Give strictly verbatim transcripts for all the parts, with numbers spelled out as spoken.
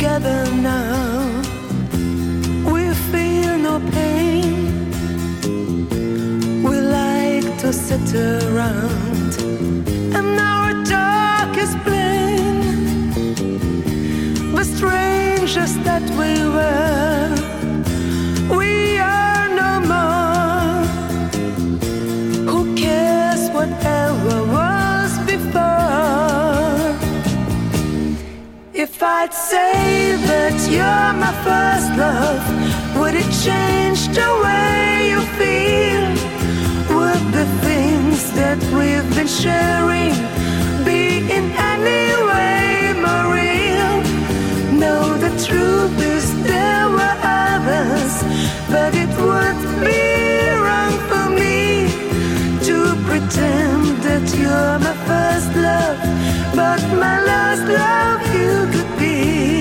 together now. We feel no pain. We like to sit around, and our talk is plain. The strangers that we were, we are no more. Who cares whatever was before? If I'd say that you're my first love, would it change the way you feel? Would the things that we've been sharing be in any way more real? No, the truth is there were others, but it would be wrong for me to pretend that you're my first love, but my last love you could be.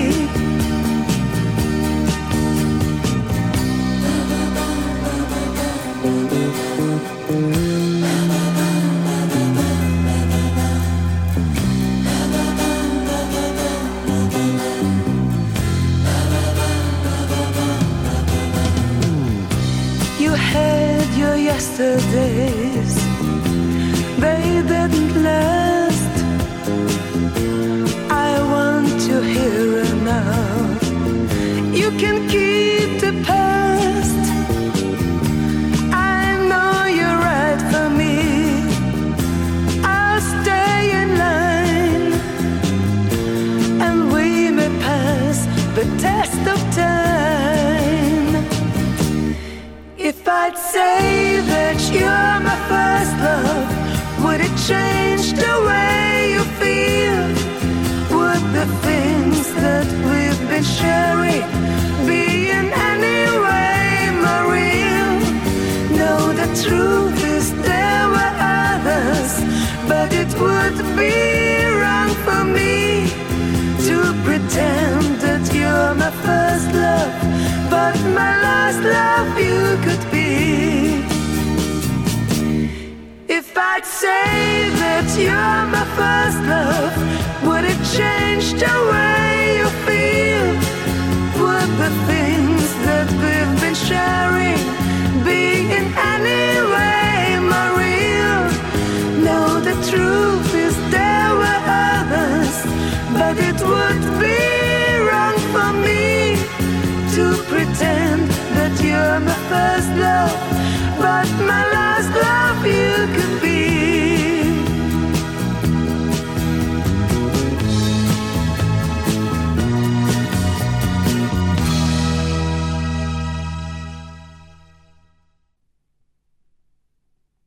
You had your yesterdays, they didn't last. I want you here and now. You can keep the past. I know you're right for me. I'll stay in line, and we may pass the test of time. If I'd say that you're my first love, would it change the way you feel? Would the things that we've been sharing be in any way more real? No, the truth is there were others, but it would be wrong for me to pretend that you're my first love, but my last love you could be. If I'd say that you're my first love, would it change the way you feel? Would the things that we've been sharing be in any way more real? No, the truth is there were others, but it would be wrong for me to pretend that you're my first love, but my last love you could be.